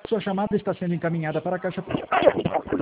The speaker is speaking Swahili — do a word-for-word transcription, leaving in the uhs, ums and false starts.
Sua chamada está sendo encaminhada para a caixa.